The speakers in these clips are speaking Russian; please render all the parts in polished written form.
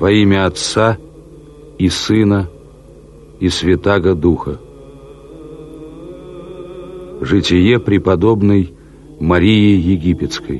Во имя Отца и Сына и Святаго Духа. Житие преподобной Марии Египетской.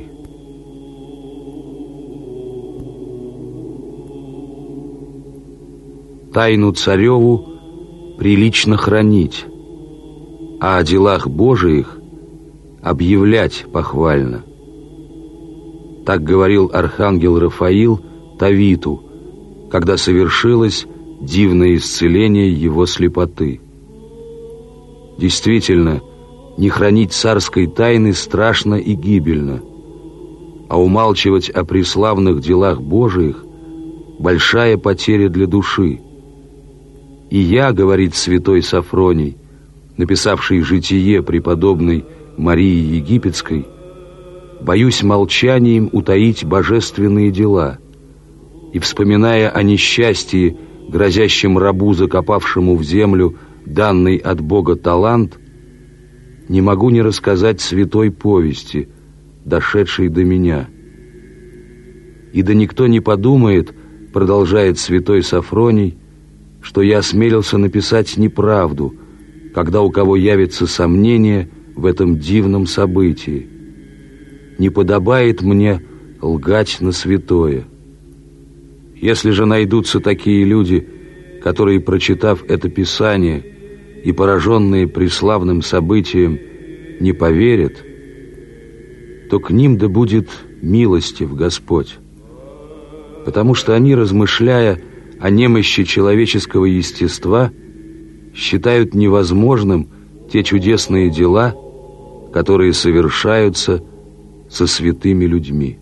Тайну цареву прилично хранить, а о делах Божиих объявлять похвально. Так говорил архангел Рафаил Тавиту, когда совершилось дивное исцеление его слепоты. Действительно, не хранить царской тайны страшно и гибельно, а умалчивать о преславных делах Божиих – большая потеря для души. И я, говорит святой Сафроний, написавший житие преподобной Марии Египетской, боюсь молчанием утаить божественные дела, и, вспоминая о несчастье, грозящем рабу, закопавшему в землю данный от Бога талант, не могу не рассказать святой повести, дошедшей до меня. И да никто не подумает, продолжает святой Сафроний, что я осмелился написать неправду, когда у кого явится сомнение в этом дивном событии. Не подобает мне лгать на святое. Если же найдутся такие люди, которые, прочитав это Писание и пораженные преславным событием, не поверят, то к ним да будет милостив Господь, потому что они, размышляя о немощи человеческого естества, считают невозможным те чудесные дела, которые совершаются со святыми людьми.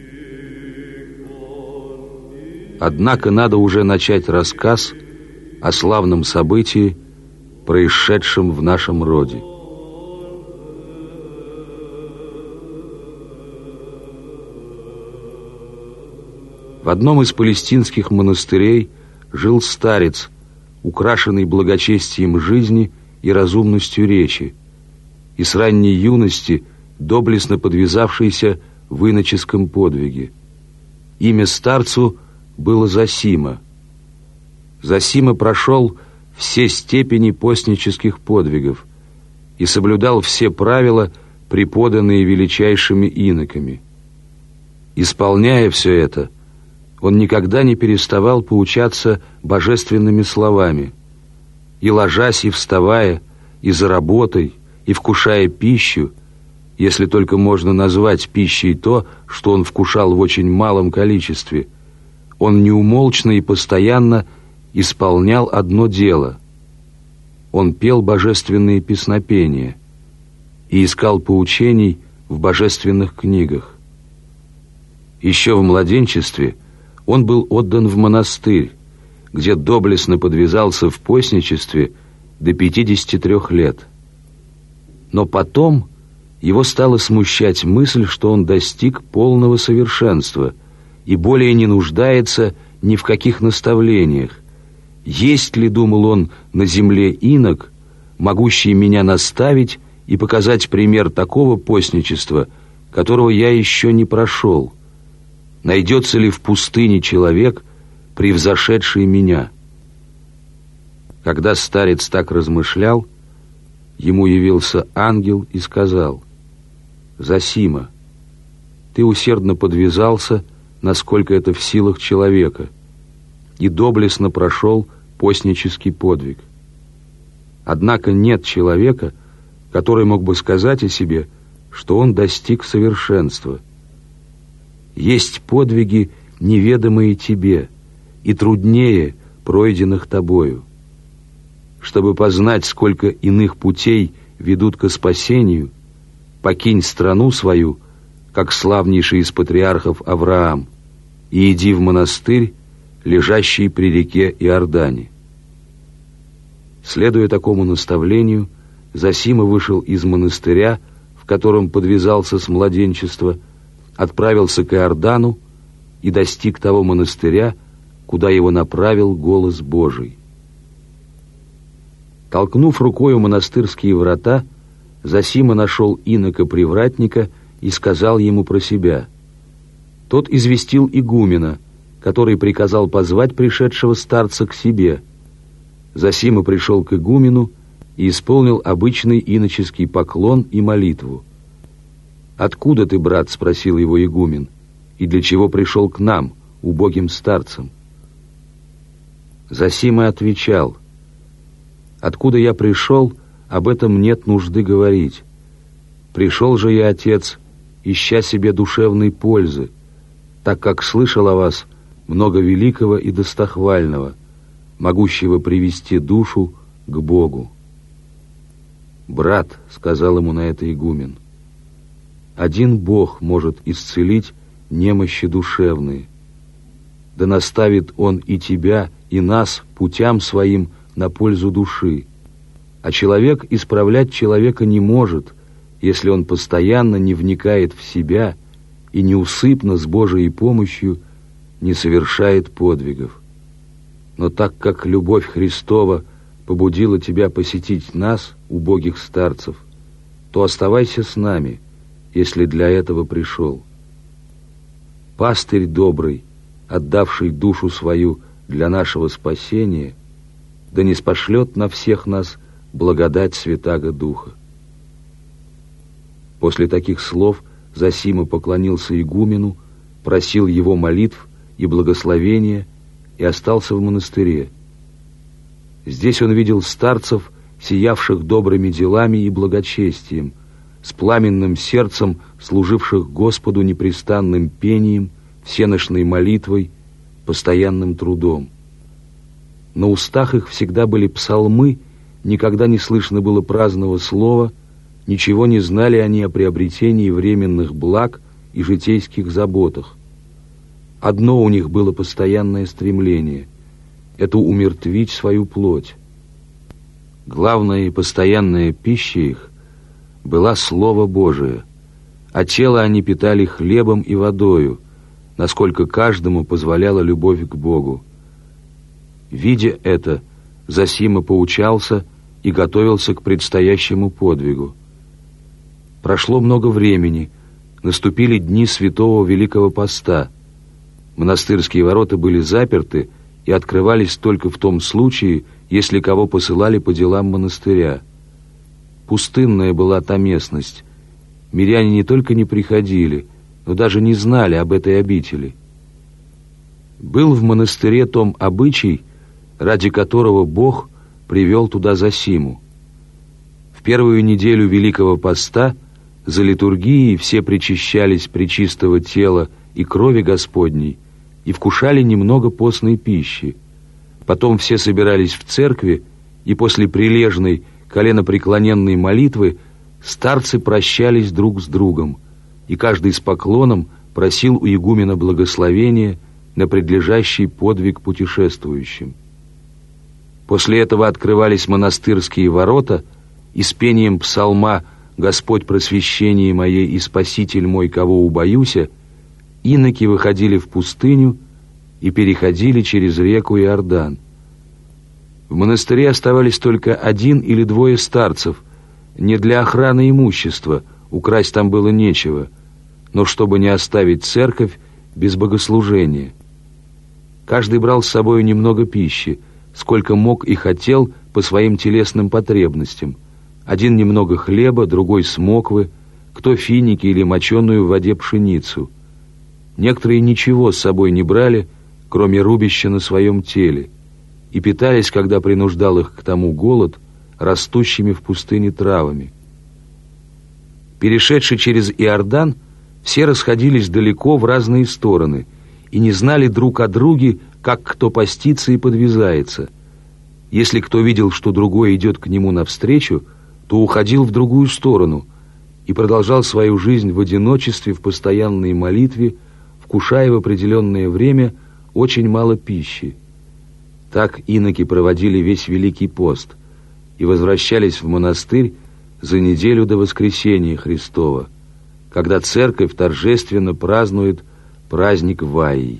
Однако надо уже начать рассказ о славном событии, происшедшем в нашем роде. В одном из палестинских монастырей жил старец, украшенный благочестием жизни и разумностью речи, и с ранней юности доблестно подвязавшийся в иноческом подвиге. Имя старцу было Зосима. Зосима прошел все степени постнических подвигов и соблюдал все правила, преподанные величайшими иноками. Исполняя все это, он никогда не переставал поучаться божественными словами, и, ложась и вставая, и за работой, и вкушая пищу, если только можно назвать пищей то, что он вкушал в очень малом количестве, он неумолчно и постоянно исполнял одно дело. Он пел божественные песнопения и искал поучений в божественных книгах. Еще в младенчестве он был отдан в монастырь, где доблестно подвязался в постничестве до 53 лет. Но потом его стала смущать мысль, что он достиг полного совершенства и более не нуждается ни в каких наставлениях. Есть ли, думал он, на земле инок, могущий меня наставить и показать пример такого постничества, которого я еще не прошел? Найдется ли в пустыне человек, превзошедший меня? Когда старец так размышлял, ему явился ангел и сказал: «Зосима, ты усердно подвязался, насколько это в силах человека, и доблестно прошел постнический подвиг. Однако нет человека, который мог бы сказать о себе, что он достиг совершенства. Есть подвиги, неведомые тебе, и труднее пройденных тобою. Чтобы познать, сколько иных путей ведут ко спасению, покинь страну свою, как славнейший из патриархов Авраам, и иди в монастырь, лежащий при реке Иордане». Следуя такому наставлению, Зосима вышел из монастыря, в котором подвязался с младенчества, отправился к Иордану и достиг того монастыря, куда его направил голос Божий. Толкнув рукою монастырские врата, Зосима нашел инока-привратника и сказал ему про себя. Тот известил игумена, который приказал позвать пришедшего старца к себе. Зосима пришел к игумену и исполнил обычный иноческий поклон и молитву. «Откуда ты, брат?» — спросил его игумен. «И для чего пришел к нам, убогим старцам?» Зосима отвечал: «Откуда я пришел, об этом нет нужды говорить. Пришел же я, отец, ища себе душевной пользы, так как слышал о вас много великого и достохвального, могущего привести душу к Богу». «Брат», — сказал ему на это игумен, — «один Бог может исцелить немощи душевные. Да наставит Он и тебя, и нас путям своим на пользу души. А человек исправлять человека не может, если он постоянно не вникает в себя и неусыпно с Божией помощью не совершает подвигов. Но так как любовь Христова побудила тебя посетить нас, убогих старцев, то оставайся с нами, если для этого пришел. Пастырь добрый, отдавший душу свою для нашего спасения, да ниспошлет на всех нас благодать Святаго Духа». После таких слов Зосима поклонился игумену, просил его молитв и благословения и остался в монастыре. Здесь он видел старцев, сиявших добрыми делами и благочестием, с пламенным сердцем служивших Господу непрестанным пением, всенощной молитвой, постоянным трудом. На устах их всегда были псалмы, никогда не слышно было праздного слова, ничего не знали они о приобретении временных благ и житейских заботах. Одно у них было постоянное стремление — это умертвить свою плоть. Главная и постоянная пища их была Слово Божие, а тело они питали хлебом и водою, насколько каждому позволяла любовь к Богу. Видя это, Зосима поучался и готовился к предстоящему подвигу. Прошло много времени, наступили дни Святого Великого Поста. Монастырские ворота были заперты и открывались только в том случае, если кого посылали по делам монастыря. Пустынная была та местность. Миряне не только не приходили, но даже не знали об этой обители. Был в монастыре том обычай, ради которого Бог привел туда Зосиму. В первую неделю Великого Поста за литургией все причащались пречистого тела и крови Господней и вкушали немного постной пищи. Потом все собирались в церкви, и после прилежной коленопреклоненной молитвы старцы прощались друг с другом, и каждый с поклоном просил у игумена благословения на предлежащий подвиг путешествующим. После этого открывались монастырские ворота, и с пением псалма «Господь просвещение мое и Спаситель мой, кого убоюся», иноки выходили в пустыню и переходили через реку Иордан. В монастыре оставались только 1 или 2 старцев, не для охраны имущества, украсть там было нечего, но чтобы не оставить церковь без богослужения. Каждый брал с собой немного пищи, сколько мог и хотел по своим телесным потребностям. Один немного хлеба, другой смоквы, кто финики или моченую в воде пшеницу. Некоторые ничего с собой не брали, кроме рубища на своем теле, и питались, когда принуждал их к тому голод, растущими в пустыне травами. Перешедши через Иордан, все расходились далеко в разные стороны и не знали друг о друге, как кто постится и подвязается. Если кто видел, что другой идет к нему навстречу, то уходил в другую сторону и продолжал свою жизнь в одиночестве, в постоянной молитве, вкушая в определенное время очень мало пищи. Так иноки проводили весь Великий пост и возвращались в монастырь за неделю до Воскресения Христова, когда церковь торжественно празднует праздник Ваий.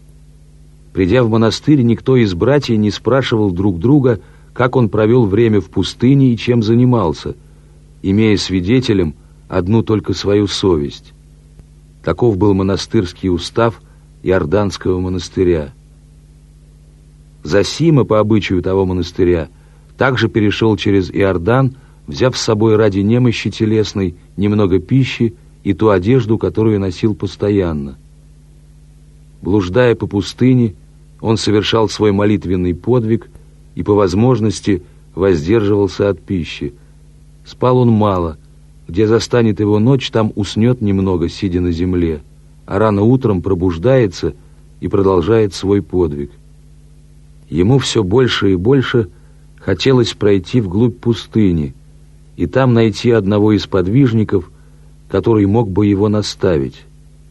Придя в монастырь, никто из братьев не спрашивал друг друга, как он провел время в пустыне и чем занимался, имея свидетелем одну только свою совесть. Таков был монастырский устав Иорданского монастыря. Зосима, по обычаю того монастыря, также перешел через Иордан, взяв с собой ради немощи телесной немного пищи и ту одежду, которую носил постоянно. Блуждая по пустыне, он совершал свой молитвенный подвиг и по возможности воздерживался от пищи. Спал он мало, где застанет его ночь, там уснет немного, сидя на земле, а рано утром пробуждается и продолжает свой подвиг. Ему все больше и больше хотелось пройти вглубь пустыни и там найти одного из подвижников, который мог бы его наставить.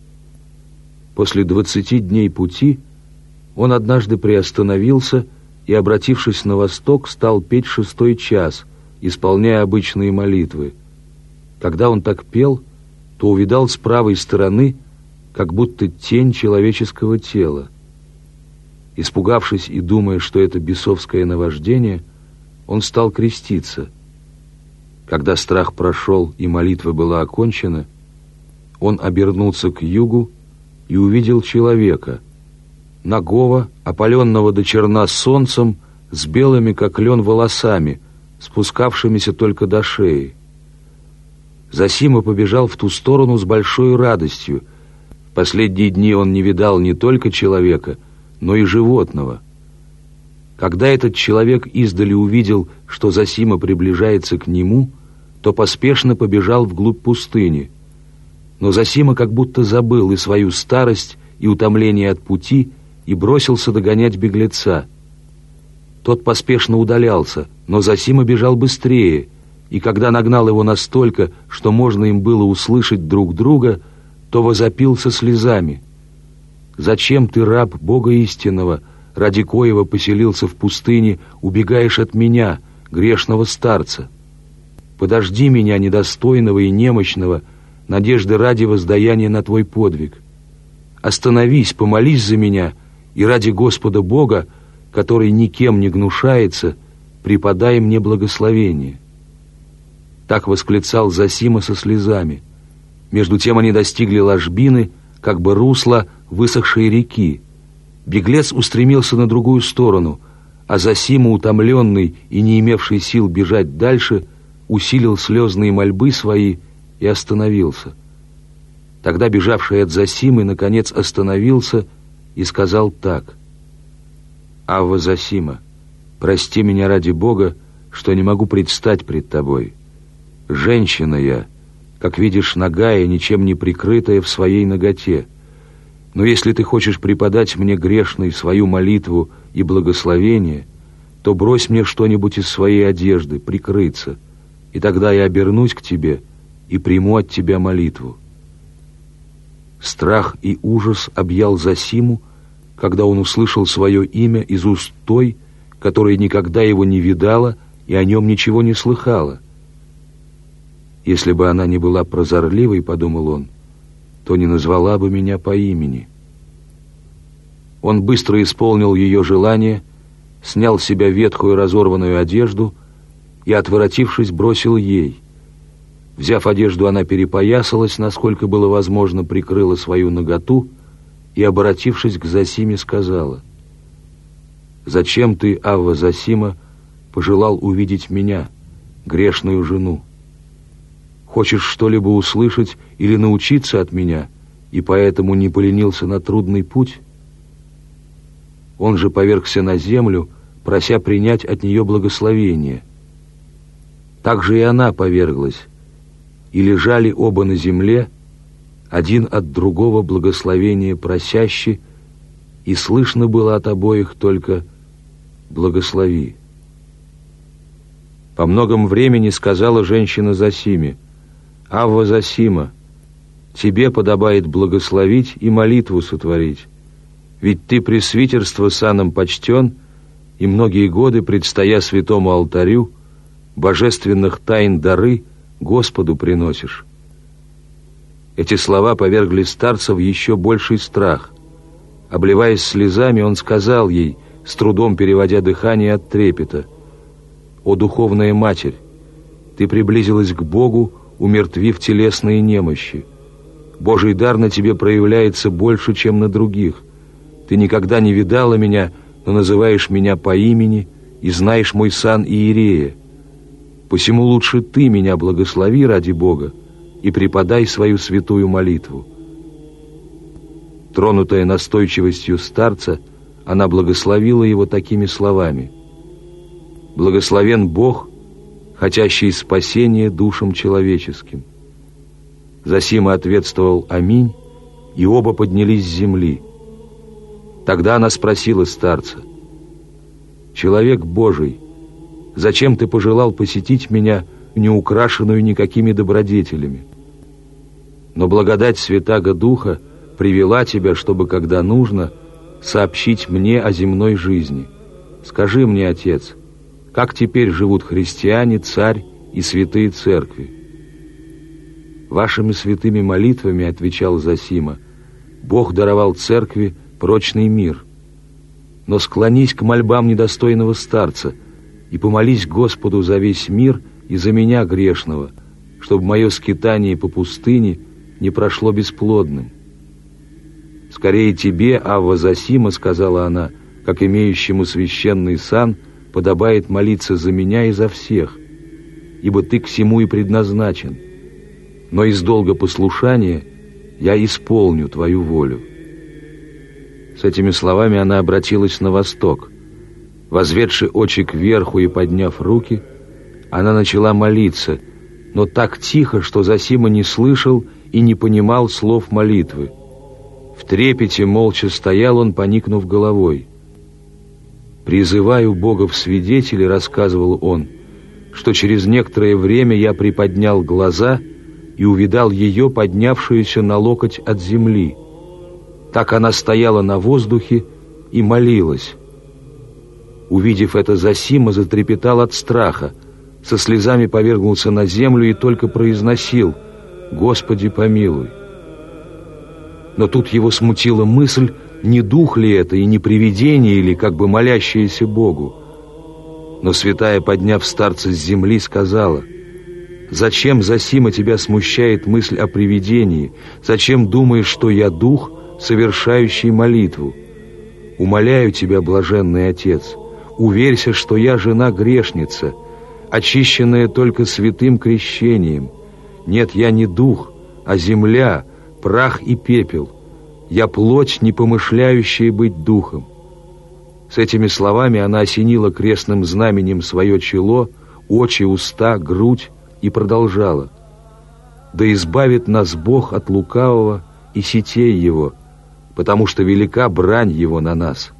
После 20 дней пути он однажды приостановился и, обратившись на восток, стал петь 6-й час, исполняя обычные молитвы. Когда он так пел, то увидал с правой стороны как будто тень человеческого тела. Испугавшись и думая, что это бесовское наваждение, он стал креститься. Когда страх прошел и молитва была окончена, он обернулся к югу и увидел человека, нагого, опаленного до черна солнцем, с белыми, как лен, волосами, спускавшимися только до шеи. Зосима побежал в ту сторону с большой радостью. В последние дни он не видал не только человека, но и животного. Когда этот человек издали увидел, что Зосима приближается к нему, то поспешно побежал вглубь пустыни. Но Зосима как будто забыл и свою старость, и утомление от пути, и бросился догонять беглеца. Тот поспешно удалялся, но Зосима бежал быстрее, и когда нагнал его настолько, что можно им было услышать друг друга, то возопил со слезами: «Зачем ты, раб Бога истинного, ради коего поселился в пустыне, убегаешь от меня, грешного старца? Подожди меня, недостойного и немощного, надежды ради воздаяния на твой подвиг. Остановись, помолись за меня, и ради Господа Бога, который никем не гнушается, преподай мне благословение». Так восклицал Зосима со слезами. Между тем они достигли ложбины, как бы русла высохшей реки. Беглец устремился на другую сторону, а Зосима, утомленный и не имевший сил бежать дальше, усилил слезные мольбы свои и остановился. Тогда бежавший от Зосимы наконец остановился и сказал так: «Авва Зосима, прости меня ради Бога, что не могу предстать пред тобой. Женщина я, как видишь, нагая, ничем не прикрытая в своей наготе. Но если ты хочешь преподать мне грешной свою молитву и благословение, то брось мне что-нибудь из своей одежды, прикрыться, и тогда я обернусь к тебе и приму от тебя молитву». Страх и ужас объял Зосиму, когда он услышал свое имя из уст той, которая никогда его не видала и о нем ничего не слыхала. «Если бы она не была прозорливой, — подумал он, — то не назвала бы меня по имени». Он быстро исполнил ее желание, снял с себя ветхую разорванную одежду и, отворотившись, бросил ей. Взяв одежду, она перепоясалась, насколько было возможно, прикрыла свою наготу и, обратившись к Зосиме, сказала: «Зачем ты, Авва Зосима, пожелал увидеть меня, грешную жену? Хочешь что-либо услышать или научиться от меня, и поэтому не поленился на трудный путь?» Он же повергся на землю, прося принять от нее благословение. Так же и она поверглась, и лежали оба на земле, один от другого благословения просящий, и слышно было от обоих только «благослови». По многом времени сказала женщина Зосиме: «Авва Зосима, тебе подобает благословить и молитву сотворить, ведь ты пресвитерство саном почтен, и многие годы, предстоя святому алтарю, божественных тайн дары Господу приносишь». Эти слова повергли старца в еще больший страх. Обливаясь слезами, он сказал ей, с трудом переводя дыхание от трепета: «О духовная Матерь, ты приблизилась к Богу, умертвив телесные немощи. Божий дар на тебе проявляется больше, чем на других. Ты никогда не видала меня, но называешь меня по имени и знаешь мой сан иерея. Посему лучше ты меня благослови ради Бога и преподай свою святую молитву». Тронутая настойчивостью старца, она благословила его такими словами: «Благословен Бог, хотящий спасения душам человеческим». Зосима ответствовал «Аминь», и оба поднялись с земли. Тогда она спросила старца: «Человек Божий, зачем ты пожелал посетить меня, не украшенную никакими добродетелями? Но благодать Святаго Духа привела тебя, чтобы, когда нужно, сообщить мне о земной жизни. Скажи мне, Отец, как теперь живут христиане, царь и святые церкви?» «Вашими святыми молитвами, — отвечал Зосима, — Бог даровал церкви прочный мир. Но склонись к мольбам недостойного старца и помолись Господу за весь мир и за меня грешного, чтобы мое скитание по пустыне не прошло бесплодным». «Скорее тебе, Авва Зосима, — сказала она, — как имеющему священный сан, подобает молиться за меня и за всех, ибо ты к всему и предназначен. Но из долга послушания я исполню твою волю». С этими словами она обратилась на восток. Возведши очи кверху и подняв руки, она начала молиться, но так тихо, что Зосима не слышал и не понимал слов молитвы. В трепете молча стоял он, поникнув головой. «Призываю Бога в свидетели, — рассказывал он, — что через некоторое время я приподнял глаза и увидал ее, поднявшуюся на локоть от земли. Так она стояла на воздухе и молилась. Увидев это, Зосима затрепетал от страха, со слезами повергнулся на землю и только произносил: «Господи, помилуй». Но тут его смутила мысль, не дух ли это и не привидение, или как бы молящееся Богу. Но святая, подняв старца с земли, сказала: «Зачем, Зосима, тебя смущает мысль о привидении? Зачем думаешь, что я дух, совершающий молитву? Умоляю тебя, блаженный Отец, уверься, что я жена-грешница, очищенная только святым крещением. Нет, я не дух, а земля, прах и пепел. Я плоть, не помышляющая быть духом». С этими словами она осенила крестным знаменем свое чело, очи, уста, грудь и продолжала: «Да избавит нас Бог от лукавого и сетей его, потому что велика брань его на нас».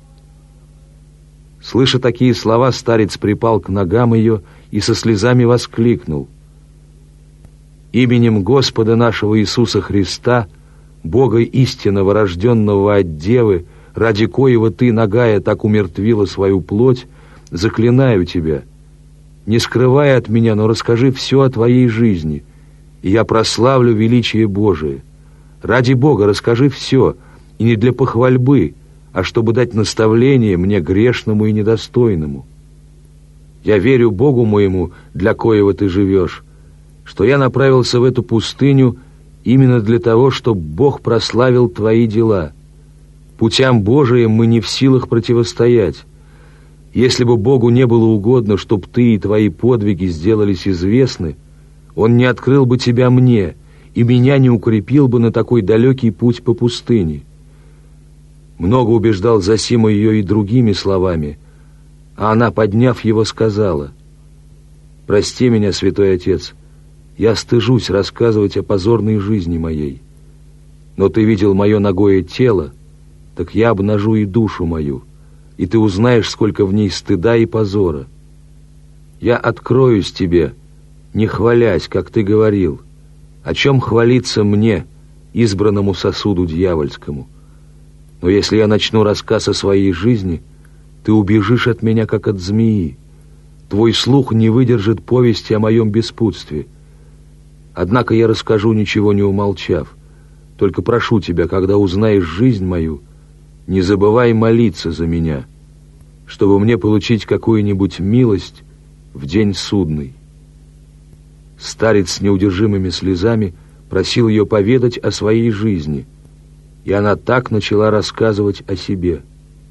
Слыша такие слова, старец припал к ногам ее и со слезами воскликнул: «Именем Господа нашего Иисуса Христа, Бога истинного, рожденного от Девы, ради коего ты, нагая, так умертвила свою плоть, заклинаю тебя, не скрывай от меня, но расскажи все о твоей жизни, и я прославлю величие Божие. Ради Бога расскажи все, и не для похвальбы, а чтобы дать наставление мне, грешному и недостойному. Я верю Богу моему, для коего ты живешь, что я направился в эту пустыню именно для того, чтобы Бог прославил твои дела. Путям Божиим мы не в силах противостоять. Если бы Богу не было угодно, чтоб ты и твои подвиги сделались известны, Он не открыл бы тебя мне, и меня не укрепил бы на такой далекий путь по пустыне». Много убеждал Зосима ее и другими словами, а она, подняв его, сказала: «Прости меня, святой Отец, я стыжусь рассказывать о позорной жизни моей. Но ты видел мое нагое тело, так я обнажу и душу мою, и ты узнаешь, сколько в ней стыда и позора. Я откроюсь тебе, не хвалясь, как ты говорил, о чем хвалиться мне, избранному сосуду дьявольскому. Но если я начну рассказ о своей жизни, ты убежишь от меня, как от змеи. Твой слух не выдержит повести о моем беспутстве. Однако я расскажу, ничего не умолчав. Только прошу тебя, когда узнаешь жизнь мою, не забывай молиться за меня, чтобы мне получить какую-нибудь милость в день судный». Старец с неудержимыми слезами просил ее поведать о своей жизни, и она так начала рассказывать о себе.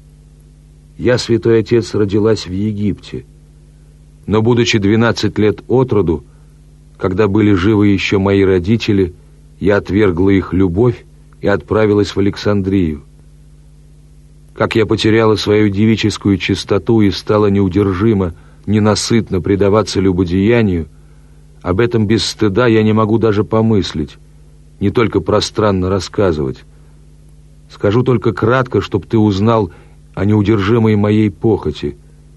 «Я, святой отец, родилась в Египте, но, будучи 12 лет от роду, когда были живы еще мои родители, я отвергла их любовь и отправилась в Александрию. Как я потеряла свою девическую чистоту и стала неудержимо, ненасытно предаваться любодеянию, об этом без стыда я не могу даже помыслить, не только пространно рассказывать. Скажу только кратко, чтоб ты узнал о неудержимой моей похоти.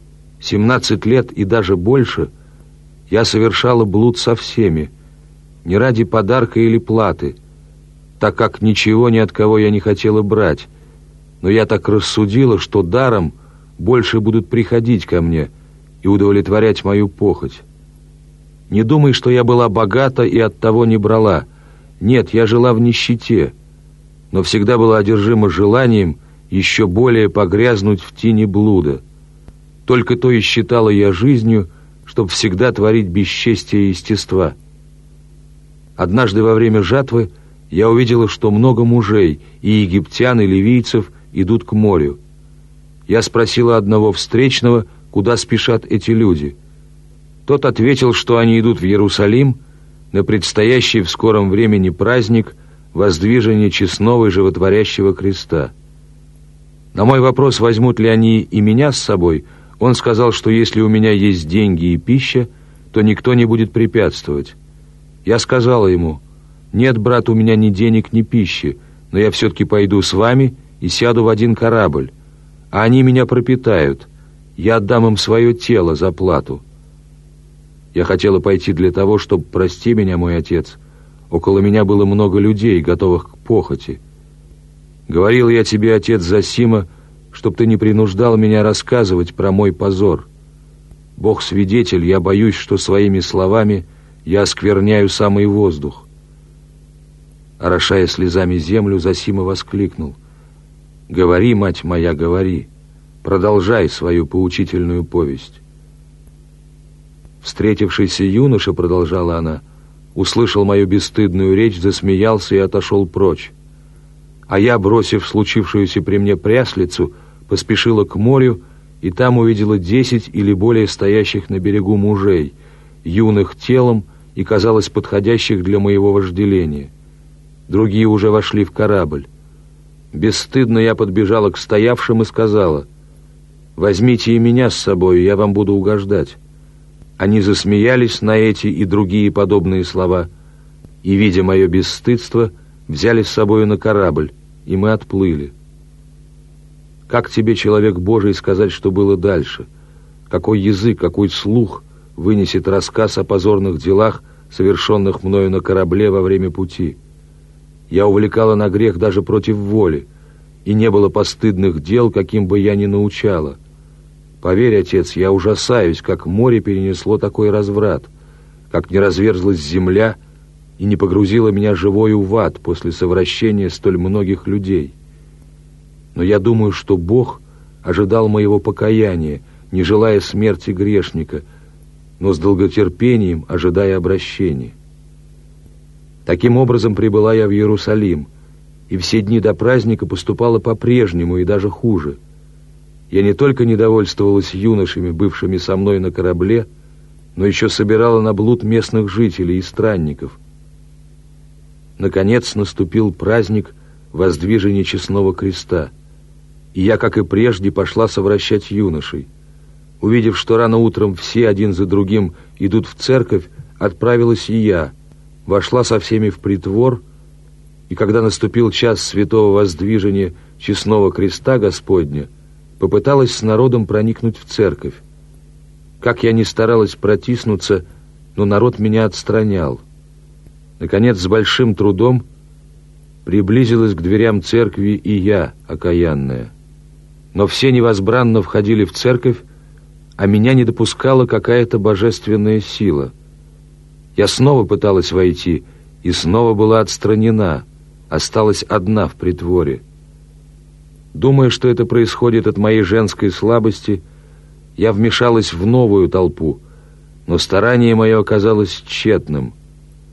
17 лет и даже больше я совершала блуд со всеми, не ради подарка или платы, так как ничего ни от кого я не хотела брать, но я так рассудила, что даром больше будут приходить ко мне и удовлетворять мою похоть. Не думай, что я была богата и оттого не брала. Нет, я жила в нищете, но всегда была одержима желанием еще более погрязнуть в тени блуда. Только то и считала я жизнью, чтоб всегда творить бесчестие естества. Однажды во время жатвы я увидела, что много мужей, и египтян, и ливийцев, идут к морю. Я спросила одного встречного, куда спешат эти люди. Тот ответил, что они идут в Иерусалим на предстоящий в скором времени праздник воздвижения честного и животворящего креста. На мой вопрос, возьмут ли они и меня с собой, он сказал, что если у меня есть деньги и пища, то никто не будет препятствовать. Я сказала ему: «Нет, брат, у меня ни денег, ни пищи, но я все-таки пойду с вами и сяду в один корабль, а они меня пропитают, я отдам им свое тело за плату». Я хотела пойти для того, чтобы, прости меня, мой отец, около меня было много людей, готовых к похоти. Говорил я тебе, отец, засима, чтоб ты не принуждал меня рассказывать про мой позор. Бог свидетель, я боюсь, что своими словами я оскверняю самый воздух. Орошая слезами землю, Зосима воскликнул: «Говори, мать моя, говори, продолжай свою поучительную повесть». Встретившийся юноша, продолжала она, услышал мою бесстыдную речь, засмеялся и отошел прочь. А я, бросив случившуюся при мне пряслицу, поспешила к морю, и там увидела 10 или более стоящих на берегу мужей, юных телом и, казалось, подходящих для моего вожделения. Другие уже вошли в корабль. Бесстыдно я подбежала к стоявшим и сказала: «Возьмите и меня с собой, я вам буду угождать». Они засмеялись на эти и другие подобные слова, и, видя мое бесстыдство, взяли с собою на корабль, и мы отплыли. Как тебе, человек Божий, сказать, что было дальше? Какой язык, какой слух вынесет рассказ о позорных делах, совершенных мною на корабле во время пути? Я увлекала на грех даже против воли, и не было постыдных дел, каким бы я ни научала. Поверь, отец, я ужасаюсь, как море перенесло такой разврат, как не разверзлась земля и не погрузила меня живою в ад после совращения столь многих людей. Но я думаю, что Бог ожидал моего покаяния, не желая смерти грешника, но с долготерпением ожидая обращения. Таким образом прибыла я в Иерусалим, и все дни до праздника поступала по-прежнему и даже хуже. Я не только недовольствовалась юношами, бывшими со мной на корабле, но еще собирала на блуд местных жителей и странников. Наконец наступил праздник воздвижения честного креста, и я, как и прежде, пошла совращать юношей. Увидев, что рано утром все один за другим идут в церковь, отправилась и я, вошла со всеми в притвор, и когда наступил час святого воздвижения честного креста Господня, попыталась с народом проникнуть в церковь. Как я ни старалась протиснуться, но народ меня отстранял. Наконец, с большим трудом приблизилась к дверям церкви и я, окаянная. Но все невозбранно входили в церковь, а меня не допускала какая-то божественная сила. Я снова пыталась войти, и снова была отстранена, осталась одна в притворе. Думая, что это происходит от моей женской слабости, я вмешалась в новую толпу, но старание мое оказалось тщетным.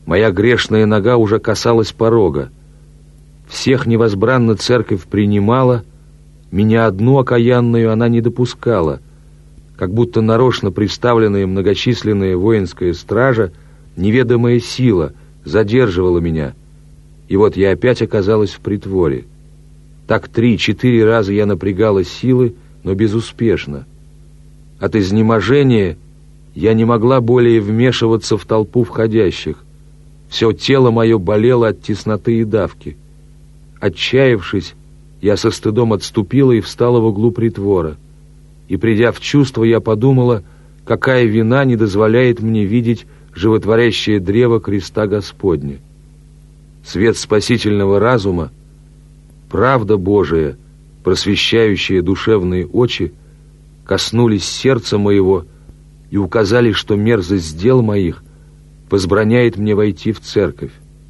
Моя грешная нога уже касалась порога. Всех невозбранно церковь принимала, меня одну окаянную она не допускала, как будто нарочно представленная многочисленная воинская стража, неведомая сила задерживала меня, и вот я опять оказалась в притворе. Так 3-4 раза я напрягала силы, но безуспешно. От изнеможения я не могла более вмешиваться в толпу входящих. Все тело мое болело от тесноты и давки. Отчаявшись, я со стыдом отступила и встала в углу притвора. И, придя в чувство, я подумала, какая вина не дозволяет мне видеть животворящее древо креста Господня. Свет спасительного разума, правда Божия, просвещающая душевные очи, коснулись сердца моего и указали, что мерзость дел моих возбраняет мне войти в церковь.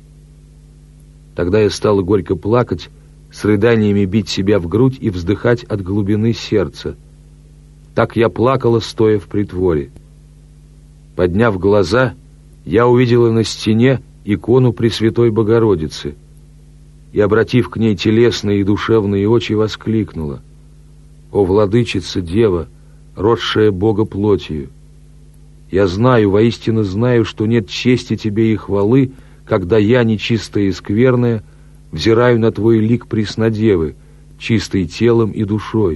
Тогда я стала горько плакать, с рыданиями бить себя в грудь и вздыхать от глубины сердца. Так я плакала, стоя в притворе. Подняв глаза, я увидела на стене икону Пресвятой Богородицы и, обратив к ней телесные и душевные очи, воскликнула: «О, Владычица Дева, родшая Бога плотью! Я знаю, воистину знаю, что нет чести Тебе и хвалы, когда я, нечистая и скверная, взираю на Твой лик Преснодевы, чистой телом и душой.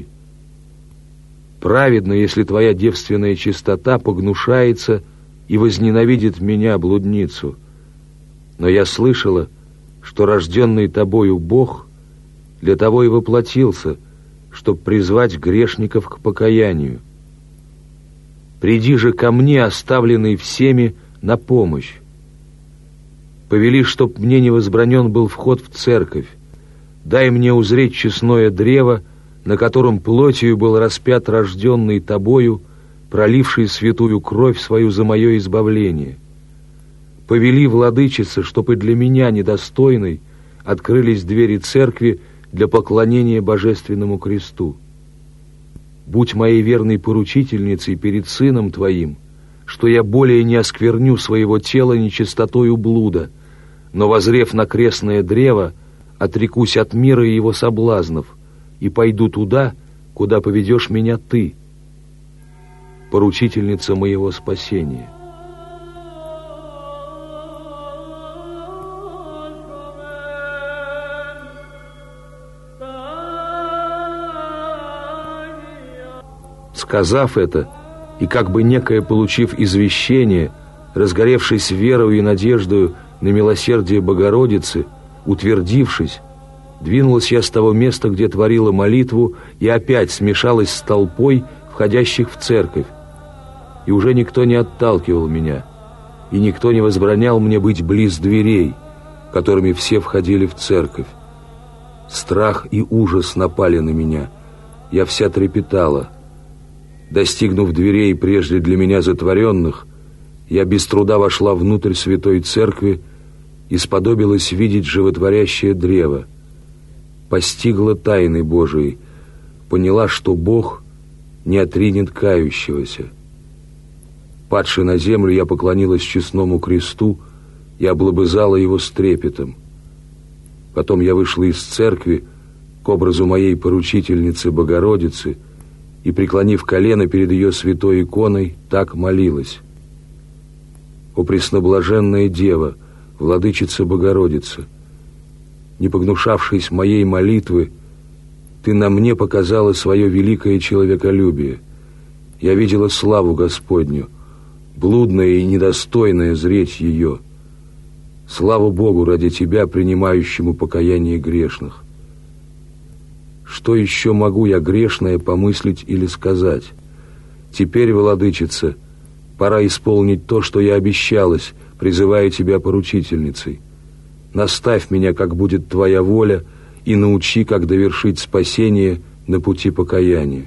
Праведно, если Твоя девственная чистота погнушается и возненавидит меня, блудницу. Но я слышала, что рожденный Тобою Бог для того и воплотился, чтобы призвать грешников к покаянию. Приди же ко мне, оставленный всеми, на помощь. Повели, чтоб мне не возбранен был вход в церковь. Дай мне узреть честное древо, на котором плотью был распят рожденный Тобою, проливший святую кровь свою за мое избавление. Повели, Владычица, чтоб и для меня, недостойной, открылись двери церкви для поклонения Божественному кресту. Будь моей верной поручительницей перед Сыном Твоим, что я более не оскверню своего тела нечистотою блуда, но, возрев на крестное древо, отрекусь от мира и его соблазнов и пойду туда, куда поведешь меня Ты, поручительница моего спасения». Сказав это, и как бы некое получив извещение, разгоревшись верою и надеждою на милосердие Богородицы, утвердившись, двинулась я с того места, где творила молитву, и опять смешалась с толпой входящих в церковь. И уже никто не отталкивал меня, и никто не возбранял мне быть близ дверей, которыми все входили в церковь. Страх и ужас напали на меня, я вся трепетала. Достигнув дверей, прежде для меня затворенных, я без труда вошла внутрь святой церкви и сподобилась видеть животворящее древо. Постигла тайны Божией, поняла, что Бог не отринет кающегося. Падши на землю, я поклонилась честному кресту и облобызала его с трепетом. Потом я вышла из церкви к образу моей поручительницы Богородицы и, преклонив колено перед ее святой иконой, так молилась: «О пресноблаженная Дева, Владычица Богородица, не погнушавшись моей молитвы, Ты на мне показала свое великое человеколюбие. Я видела славу Господню, блудное и недостойное зреть ее. Слава Богу ради Тебя, принимающему покаяние грешных. Что еще могу я, грешное, помыслить или сказать? Теперь, Владычица, пора исполнить то, что я обещалась, призывая Тебя поручительницей. Наставь меня, как будет Твоя воля, и научи, как довершить спасение на пути покаяния».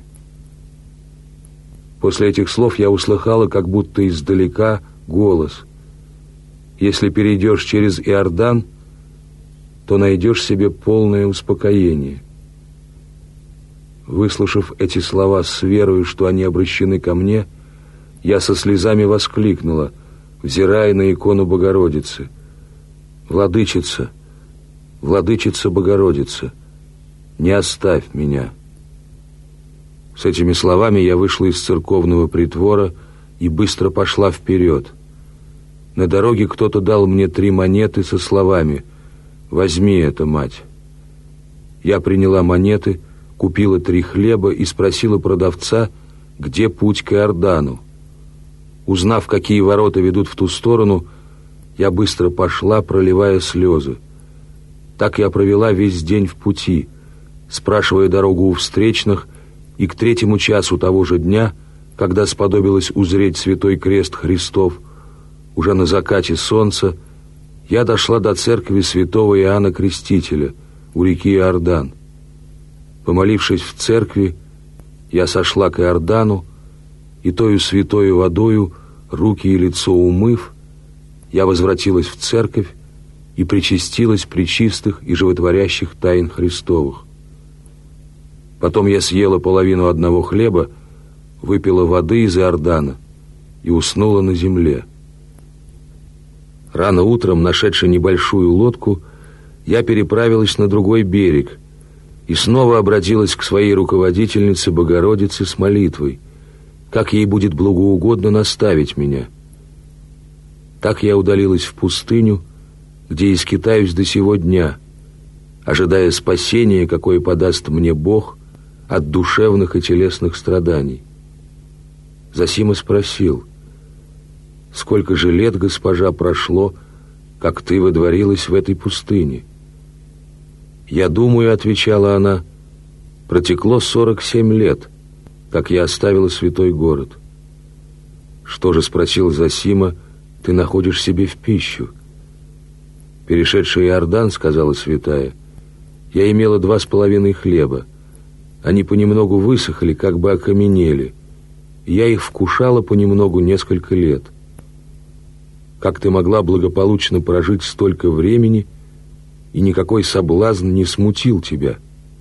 После этих слов я услыхала, как будто издалека, голос: «Если перейдешь через Иордан, то найдешь себе полное успокоение». Выслушав эти слова с верою, что они обращены ко мне, я со слезами воскликнула, взирая на икону Богородицы: Владычица, Владычица Богородица, не оставь меня». С этими словами я вышла из церковного притвора и быстро пошла вперед. На дороге кто-то дал мне 3 монеты со словами: «Возьми это, мать». Я приняла монеты, купила 3 хлеба и спросила продавца, где путь к Иордану. Узнав, какие ворота ведут в ту сторону, я быстро пошла, проливая слезы. Так я провела весь день в пути, спрашивая дорогу у встречных, и к 3 часу того же дня, когда сподобилось узреть святой крест Христов, уже на закате солнца, я дошла до церкви святого Иоанна Крестителя у реки Иордан. Помолившись в церкви, я сошла к Иордану, и тою святою водою, руки и лицо умыв, я возвратилась в церковь и причастилась пречистых и животворящих тайн Христовых. Потом я съела половину одного хлеба, выпила воды из Иордана и уснула на земле. Рано утром, нашедши небольшую лодку, я переправилась на другой берег и снова обратилась к своей руководительнице Богородице с молитвой, как ей будет благоугодно наставить меня. Так я удалилась в пустыню, где и скитаюсь до сего дня, ожидая спасения, какое подаст мне Бог от душевных и телесных страданий. Зосима спросил: «Сколько же лет, госпожа, прошло, как ты водворилась в этой пустыне?» «Я думаю, — отвечала она, — протекло 47 лет, как я оставила святой город». «Что же, — спросил Зосима, — ты находишь себе в пищу?» «Перешедший Иордан, — сказала святая, — я имела 2,5 хлеба. Они понемногу высохли, как бы окаменели. Я их вкушала понемногу несколько лет. Как ты могла благополучно прожить столько времени, и никакой соблазн не смутил тебя?»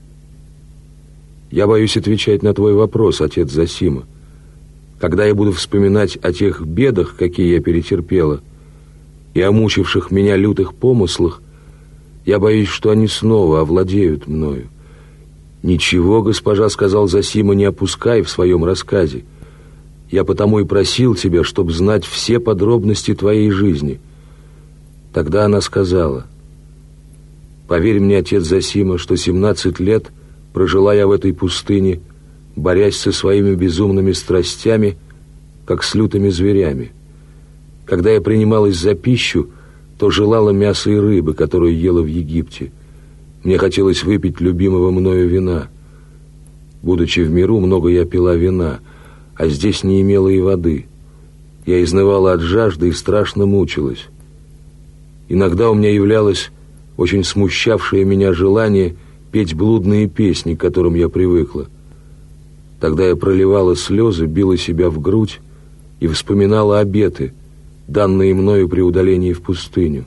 «Я боюсь отвечать на твой вопрос, отец Зосима. Когда я буду вспоминать о тех бедах, какие я перетерпела, и о мучивших меня лютых помыслах, я боюсь, что они снова овладеют мною». «Ничего, госпожа, — сказал Зосима, — не опускай в своем рассказе. Я потому и просил тебя, чтобы знать все подробности твоей жизни». Тогда она сказала: «Поверь мне, отец Зосима, что 17 лет прожила я в этой пустыне, борясь со своими безумными страстями, как с лютыми зверями. Когда я принималась за пищу, то желала мяса и рыбы, которую ела в Египте. Мне хотелось выпить любимого мною вина. Будучи в миру, много я пила вина, а здесь не имела и воды. Я изнывала от жажды и страшно мучилась. Иногда у меня являлось очень смущавшее меня желание петь блудные песни, к которым я привыкла. Тогда я проливала слезы, била себя в грудь и вспоминала обеты, данные мною при удалении в пустыню.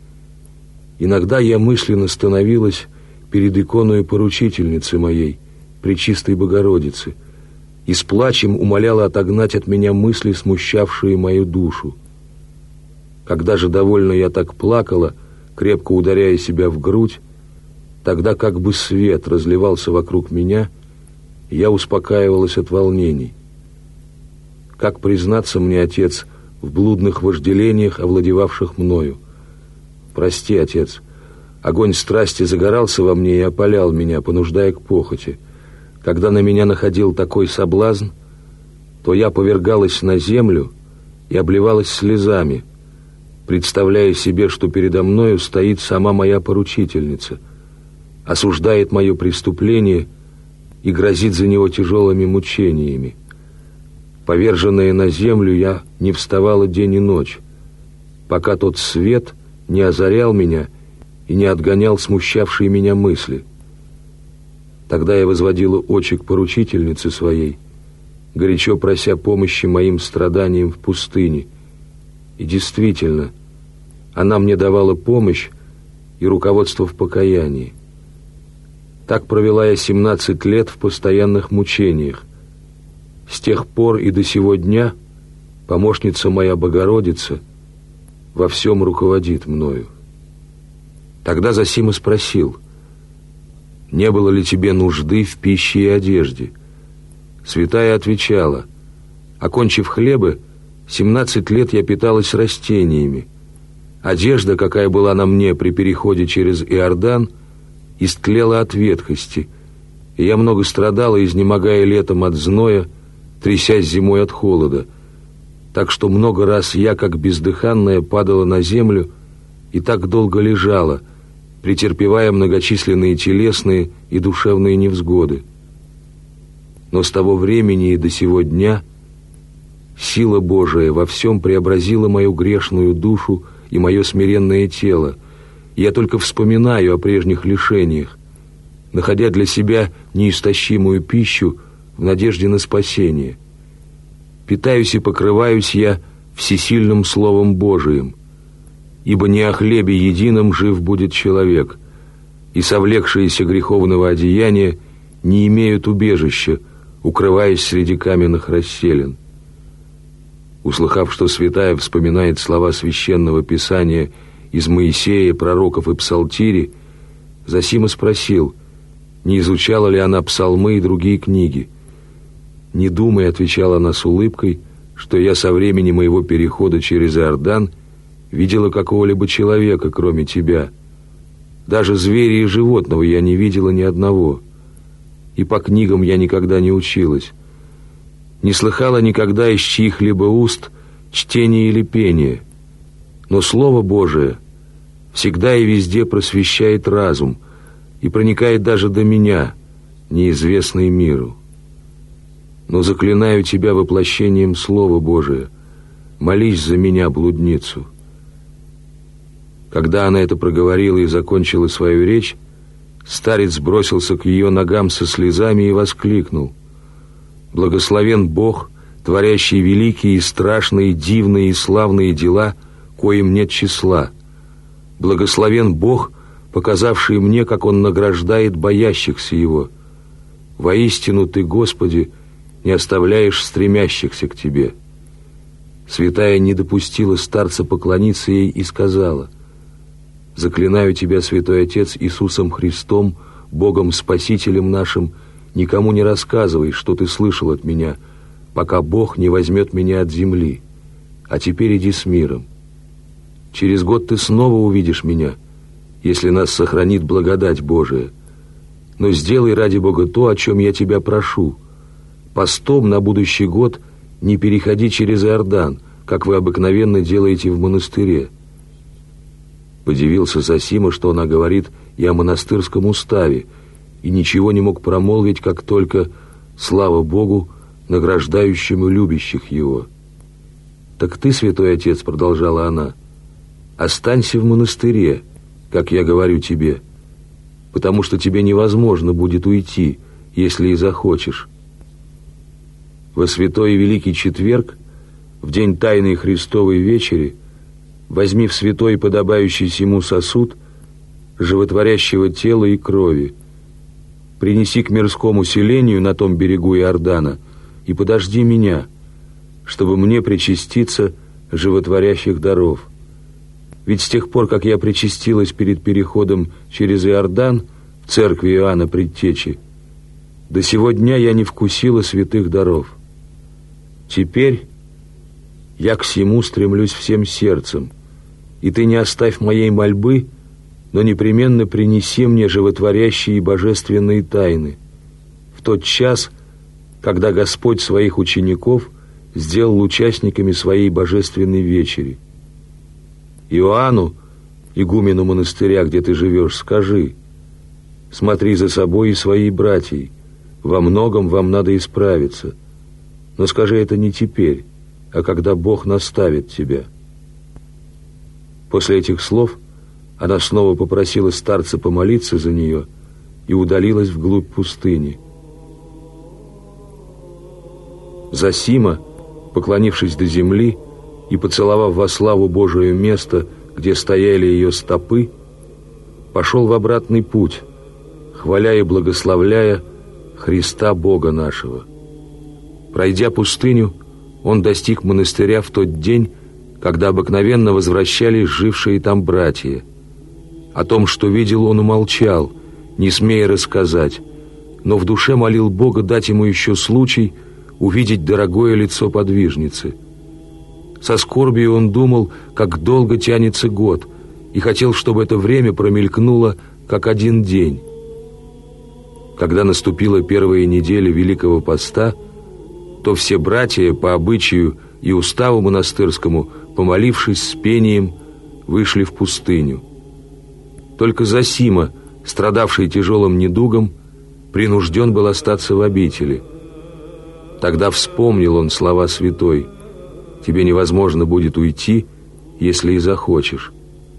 Иногда я мысленно становилась перед иконою поручительницы моей, Пречистой Богородицы, и с плачем умоляла отогнать от меня мысли, смущавшие мою душу. Когда же довольно я так плакала, крепко ударяя себя в грудь, тогда как бы свет разливался вокруг меня, и я успокаивалась от волнений. Как признаться мне, отец, в блудных вожделениях, овладевавших мною? Прости, отец, огонь страсти загорался во мне и опалял меня, понуждая к похоти. Когда на меня находил такой соблазн, то я повергалась на землю и обливалась слезами, представляя себе, что передо мною стоит сама моя поручительница, осуждает мое преступление и грозит за него тяжелыми мучениями. Поверженная на землю, я не вставала день и ночь, пока тот свет не озарял меня и не отгонял смущавшие меня мысли. Тогда я возводила очи к поручительнице своей, горячо прося помощи моим страданиям в пустыне. И действительно, она мне давала помощь и руководство в покаянии. Так провела я 17 лет в постоянных мучениях. С тех пор и до сего дня помощница моя Богородица во всем руководит мною. Тогда Зосима спросил: «Не было ли тебе нужды в пище и одежде?» Святая отвечала: «Окончив хлебы, 17 лет я питалась растениями. Одежда, какая была на мне при переходе через Иордан, истлела от ветхости, и я много страдала, изнемогая летом от зноя, трясясь зимой от холода, так что много раз я, как бездыханная, падала на землю и так долго лежала, претерпевая многочисленные телесные и душевные невзгоды. Но с того времени и до сего дня сила Божия во всем преобразила мою грешную душу и мое смиренное тело. Я только вспоминаю о прежних лишениях, находя для себя неистощимую пищу в надежде на спасение. Питаюсь и покрываюсь я всесильным Словом Божиим, ибо не о хлебе едином жив будет человек, и совлекшиеся греховного одеяния не имеют убежища, укрываясь среди каменных расселин». Услыхав, что святая вспоминает слова священного писания из Моисея, пророков и псалтири, Зосима спросил, не изучала ли она псалмы и другие книги. «Не думай», — отвечала она с улыбкой, «что я со времени моего перехода через Иордан видела какого-либо человека, кроме тебя. Даже зверя и животного я не видела ни одного, и по книгам я никогда не училась. Не слыхала никогда из чьих-либо уст чтения или пения. Но Слово Божие всегда и везде просвещает разум и проникает даже до меня, неизвестный миру. Но заклинаю тебя воплощением Слова Божия, молись за меня, блудницу». Когда она это проговорила и закончила свою речь, старец бросился к ее ногам со слезами и воскликнул: «Благословен Бог, творящий великие и страшные, дивные и славные дела, коим нет числа. Благословен Бог, показавший мне, как Он награждает боящихся Его. Воистину Ты, Господи, не оставляешь стремящихся к Тебе». Святая не допустила старца поклониться ей и сказала: «Заклинаю Тебя, Святой Отец, Иисусом Христом, Богом Спасителем нашим, никому не рассказывай, что ты слышал от меня, пока Бог не возьмет меня от земли. А теперь иди с миром. Через год ты снова увидишь меня, если нас сохранит благодать Божия. Но сделай ради Бога то, о чем я тебя прошу. Постом на будущий год не переходи через Иордан, как вы обыкновенно делаете в монастыре». Подивился Зосима, что она говорит и о монастырском уставе, и ничего не мог промолвить, как только «слава Богу, награждающему любящих Его». «Так ты, Святой Отец, — продолжала она, — останься в монастыре, как я говорю тебе, потому что тебе невозможно будет уйти, если и захочешь. Во святой и великий четверг, в день Тайной Христовой вечери, возьми в святой подобающий сему сосуд животворящего тела и крови, принеси к мирскому селению на том берегу Иордана и подожди меня, чтобы мне причаститься животворящих даров. Ведь с тех пор, как я причастилась перед переходом через Иордан в церкви Иоанна Предтечи, до сего дня я не вкусила святых даров. Теперь я к сему стремлюсь всем сердцем, и ты не оставь моей мольбы, но непременно принеси мне животворящие и божественные тайны в тот час, когда Господь своих учеников сделал участниками своей божественной вечери. Иоанну, игумену монастыря, где ты живешь, скажи: смотри за собой и своей братьей, во многом вам надо исправиться, но скажи это не теперь, а когда Бог наставит тебя». После этих слов она снова попросила старца помолиться за нее и удалилась вглубь пустыни. Зосима, поклонившись до земли и поцеловав во славу Божию место, где стояли ее стопы, пошел в обратный путь, хваля и благословляя Христа Бога нашего. Пройдя пустыню, он достиг монастыря в тот день, когда обыкновенно возвращались жившие там братья. О том, что видел, он умолчал, не смея рассказать, но в душе молил Бога дать ему еще случай увидеть дорогое лицо подвижницы. Со скорбью он думал, как долго тянется год, и хотел, чтобы это время промелькнуло, как один день. Когда наступила первая неделя Великого Поста, то все братья по обычаю и уставу монастырскому, помолившись с пением, вышли в пустыню. Только Зосима, страдавший тяжелым недугом, принужден был остаться в обители. Тогда вспомнил он слова святой: «Тебе невозможно будет уйти, если и захочешь».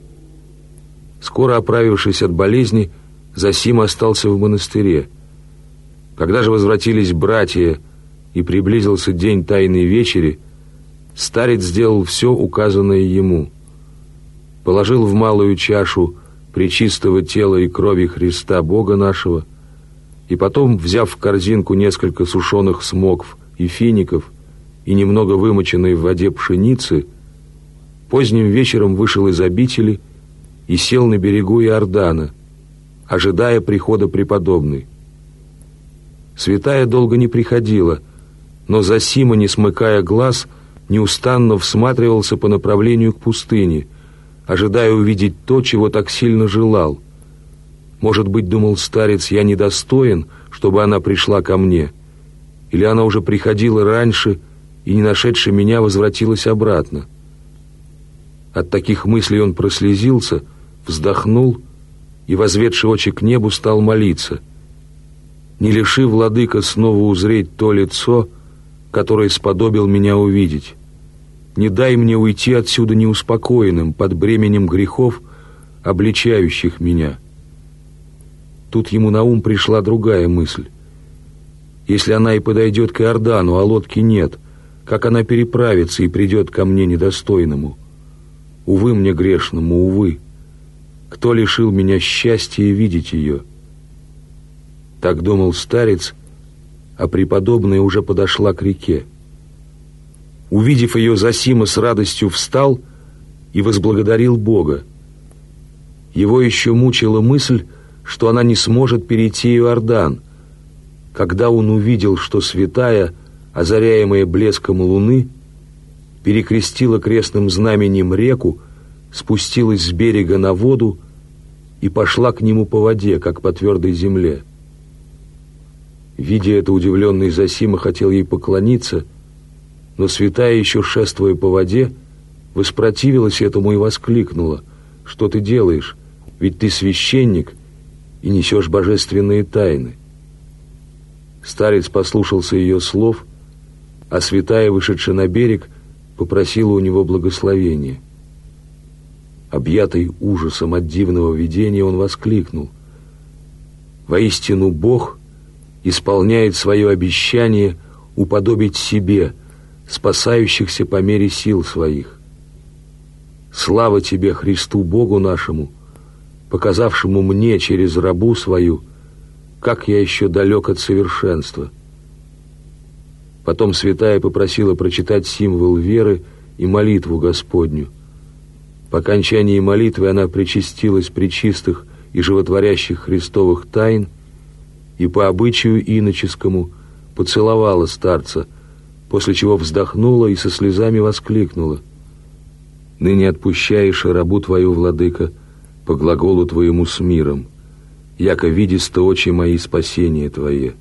Скоро оправившись от болезни, Зосима остался в монастыре. Когда же возвратились братья и приблизился день Тайной Вечери, старец сделал все указанное ему. Положил в малую чашу пречистого тела и крови Христа Бога нашего, и потом, взяв в корзинку несколько сушеных смокв и фиников и немного вымоченной в воде пшеницы, поздним вечером вышел из обители и сел на берегу Иордана, ожидая прихода преподобной. Святая долго не приходила, но Зосима, не смыкая глаз, неустанно всматривался по направлению к пустыне, ожидая увидеть то, чего так сильно желал. Может быть, думал старец, я недостоин, чтобы она пришла ко мне, или она уже приходила раньше и, не нашедши меня, возвратилась обратно. От таких мыслей он прослезился, вздохнул и, возведши очи к небу, стал молиться: «Не лиши, владыка, снова узреть то лицо, которое сподобил меня увидеть. Не дай мне уйти отсюда неуспокоенным под бременем грехов, обличающих меня». Тут ему на ум пришла другая мысль. Если она и подойдет к Иордану, а лодки нет, как она переправится и придет ко мне недостойному? Увы мне грешному, увы! Кто лишил меня счастья видеть ее? Так думал старец, а преподобная уже подошла к реке. Увидев ее, Зосима с радостью встал и возблагодарил Бога. Его еще мучила мысль, что она не сможет перейти Иордан. Когда он увидел, что святая, озаряемая блеском луны, перекрестила крестным знаменем реку, спустилась с берега на воду и пошла к нему по воде, как по твердой земле. Видя это, удивленный Зосима хотел ей поклониться, но святая, еще шествуя по воде, воспротивилась этому и воскликнула: «Что ты делаешь? Ведь ты священник и несешь божественные тайны». Старец послушался ее слов, а святая, вышедшая на берег, попросила у него благословения. Объятый ужасом от дивного видения, он воскликнул: «Воистину Бог исполняет свое обещание уподобить себе спасающихся по мере сил своих. Слава тебе, Христу Богу нашему, показавшему мне через рабу свою, как я еще далек от совершенства». Потом святая попросила прочитать символ веры и молитву Господню. По окончании молитвы она причастилась пречистых и животворящих Христовых тайн и по обычаю иноческому поцеловала старца, после чего вздохнула и со слезами воскликнула: «Ныне отпущаешь рабу твою, владыка, по глаголу твоему с миром, яко видисто очи мои спасение твое».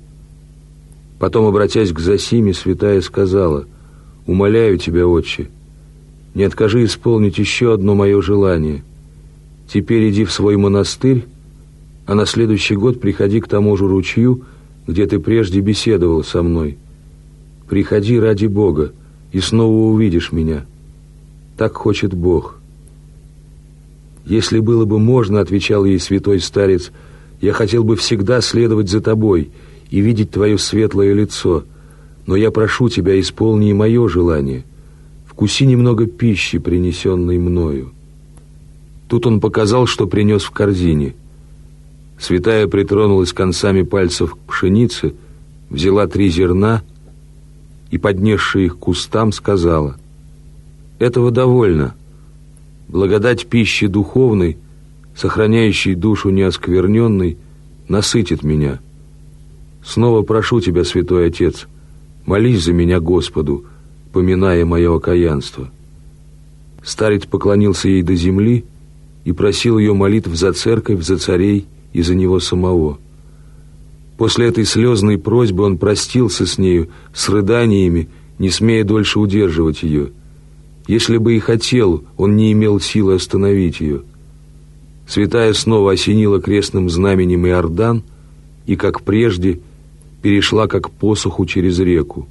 Потом, обратясь к Зосиме, святая сказала: «Умоляю тебя, отче, не откажи исполнить еще одно мое желание. Теперь иди в свой монастырь, а на следующий год приходи к тому же ручью, где ты прежде беседовал со мной. Приходи ради Бога, и снова увидишь меня. Так хочет Бог». «Если было бы можно, — отвечал ей святой старец, — я хотел бы всегда следовать за тобой и видеть твое светлое лицо, но я прошу тебя, исполни и мое желание. Вкуси немного пищи, принесенной мною». Тут он показал, что принес в корзине. Святая притронулась концами пальцев к пшенице, взяла 3 зерна и, поднесши их к кустам, сказала: «Этого довольно. Благодать пищи духовной сохраняющий душу неоскверненной, насытит меня. Снова прошу тебя, святой Отец, молись за меня Господу, поминая мое окаянство». Старец поклонился ей до земли и просил ее молитв за церковь, за царей и за него самого. После этой слезной просьбы он простился с нею, с рыданиями, не смея дольше удерживать ее. Если бы и хотел, он не имел силы остановить ее. Святая снова осенила крестным знаменем Иордан и, как прежде, перешла как посуху через реку.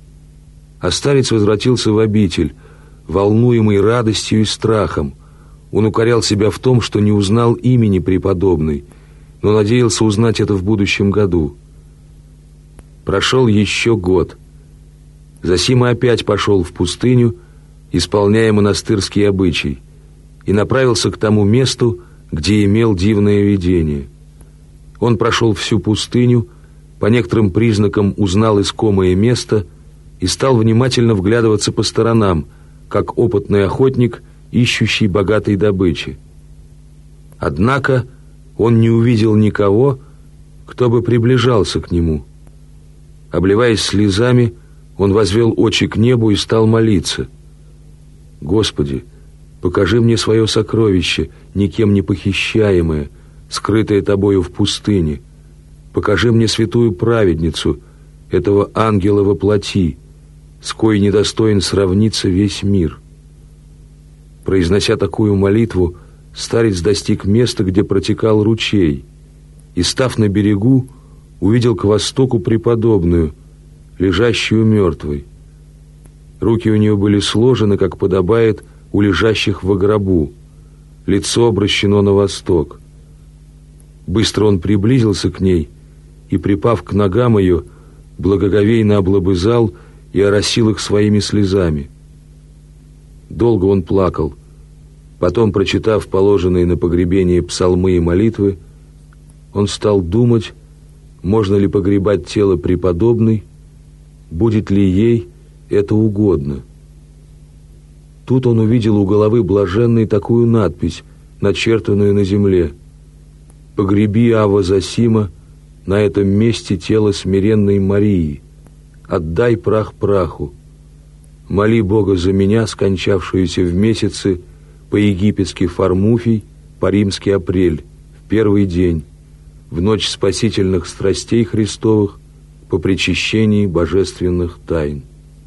А старец возвратился в обитель, волнуемый радостью и страхом. Он укорял себя в том, что не узнал имени преподобной, но надеялся узнать это в будущем году. Прошел еще год. Зосима опять пошел в пустыню, исполняя монастырский обычай, и направился к тому месту, где имел дивное видение. Он прошел всю пустыню, по некоторым признакам узнал искомое место и стал внимательно вглядываться по сторонам, как опытный охотник, ищущий богатой добычи. Однако он не увидел никого, кто бы приближался к нему. Обливаясь слезами, он возвел очи к небу и стал молиться: «Господи, покажи мне свое сокровище, никем не похищаемое, скрытое Тобою в пустыне. Покажи мне святую праведницу, этого ангела во плоти, с коей недостоин сравниться весь мир». Произнося такую молитву, старец достиг места, где протекал ручей, и, став на берегу, увидел к востоку преподобную, лежащую мертвой. Руки у нее были сложены, как подобает у лежащих во гробу, лицо обращено на восток. Быстро он приблизился к ней и, припав к ногам ее, благоговейно облобызал и оросил их своими слезами. Долго он плакал. Потом, прочитав положенные на погребение псалмы и молитвы, он стал думать, можно ли погребать тело преподобной, будет ли ей это угодно. Тут он увидел у головы блаженной такую надпись, начертанную на земле: «Погреби, Авва Зосима, на этом месте тело смиренной Марии, отдай прах праху. Моли Бога за меня, скончавшуюся в месяце по-египетски Фармуфий, по-римски Апрель, в первый день, в ночь спасительных страстей Христовых, по причащении божественных тайн».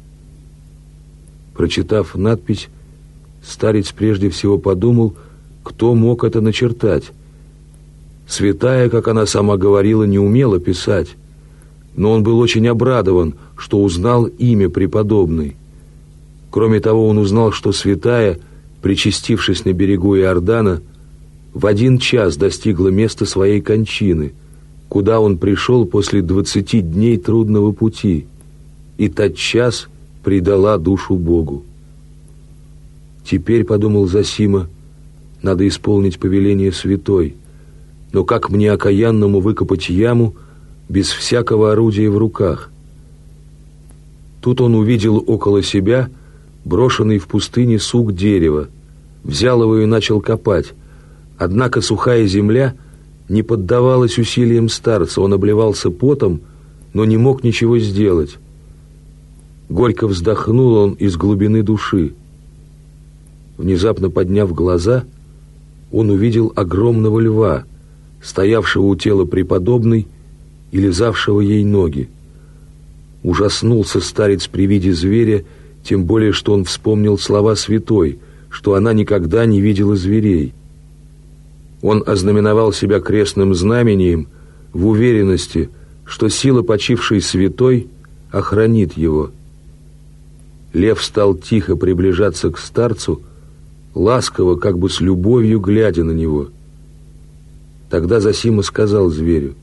Прочитав надпись, старец прежде всего подумал, кто мог это начертать. Святая, как она сама говорила, не умела писать, но он был очень обрадован, что узнал имя преподобной. Кроме того, он узнал, что святая, причастившись на берегу Иордана, в 1 час достигла места своей кончины, куда он пришел после 20 дней трудного пути, и тотчас предала душу Богу. «Теперь, — подумал Зосима, — надо исполнить повеление святой, но как мне окаянному выкопать яму без всякого орудия в руках?» Тут он увидел около себя брошенный в пустыне сук дерева, взял его и начал копать. Однако сухая земля не поддавалась усилиям старца, он обливался потом, но не мог ничего сделать. Горько вздохнул он из глубины души. Внезапно подняв глаза, он увидел огромного льва, стоявшего у тела преподобной и лизавшего ей ноги. Ужаснулся старец при виде зверя, тем более, что он вспомнил слова святой, что она никогда не видела зверей. Он ознаменовал себя крестным знамением в уверенности, что сила почившей святой охранит его. Лев стал тихо приближаться к старцу, ласково, как бы с любовью глядя на него. Тогда Зосима сказал зверю: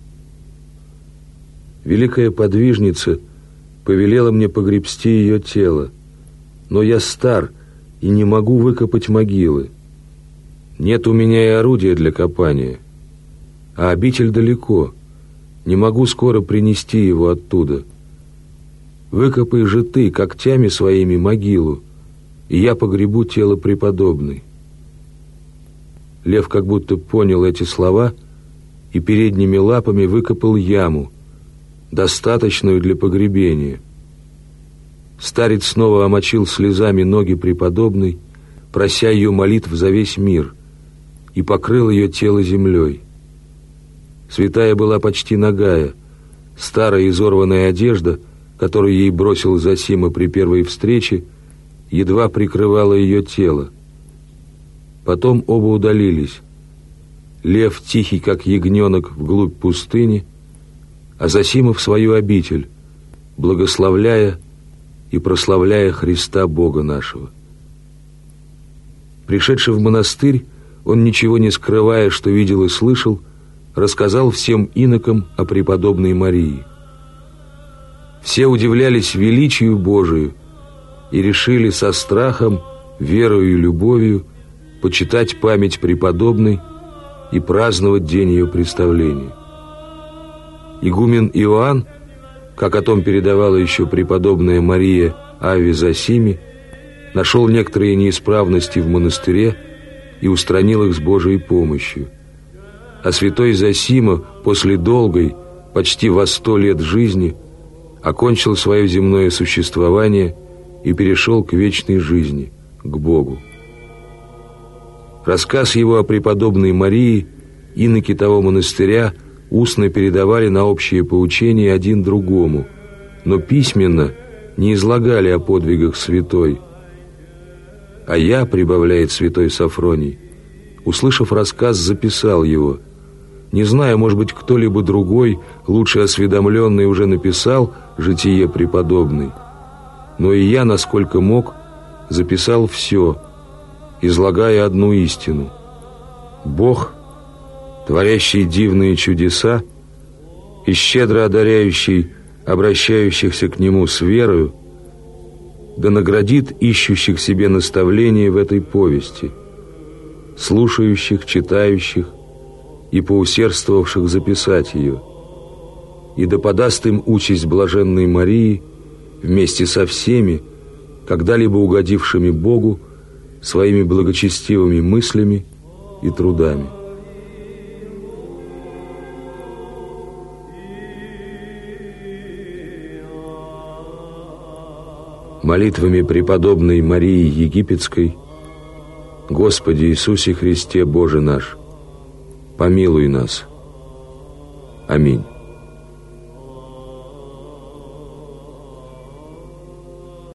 «Великая подвижница повелела мне погребсти ее тело, но я стар и не могу выкопать могилы. Нет у меня и орудия для копания, а обитель далеко, не могу скоро принести его оттуда. Выкопай же ты когтями своими могилу, и я погребу тело преподобной». Лев как будто понял эти слова и передними лапами выкопал яму, достаточную для погребения. Старец снова омочил слезами ноги преподобной, прося ее молитв за весь мир, и покрыл ее тело землей. Святая была почти нагая. Старая изорванная одежда, которую ей бросил Зосима при первой встрече, едва прикрывала ее тело. Потом оба удалились. Лев тихий, как ягненок, вглубь пустыни, а Зосима в свою обитель, благословляя и прославляя Христа Бога нашего. Пришедший в монастырь, он, ничего не скрывая, что видел и слышал, рассказал всем инокам о преподобной Марии. Все удивлялись величию Божию и решили со страхом, верою и любовью почитать память преподобной и праздновать день ее представления. Игумен Иоанн, как о том передавала еще преподобная Мария Аве Зосиме, нашел некоторые неисправности в монастыре и устранил их с Божией помощью. А святой Зосима после долгой, почти во 100 лет жизни, окончил свое земное существование и перешел к вечной жизни, к Богу. Рассказ его о преподобной Марии иноки того монастыря устно передавали на общее поучение один другому, но письменно не излагали о подвигах святой. А я, прибавляет святой Сафроний, услышав рассказ, записал его. Не знаю, может быть, кто-либо другой, лучше осведомленный, уже написал житие преподобной, но и я, насколько мог, записал все, излагая одну истину. Бог, творящий дивные чудеса и щедро одаряющий обращающихся к Нему с верою, да наградит ищущих себе наставления в этой повести, слушающих, читающих и поусердствовавших записать ее, и да подаст им участь блаженной Марии вместе со всеми, когда-либо угодившими Богу своими благочестивыми мыслями и трудами. Молитвами преподобной Марии Египетской: Господи Иисусе Христе, Боже наш, помилуй нас. Аминь.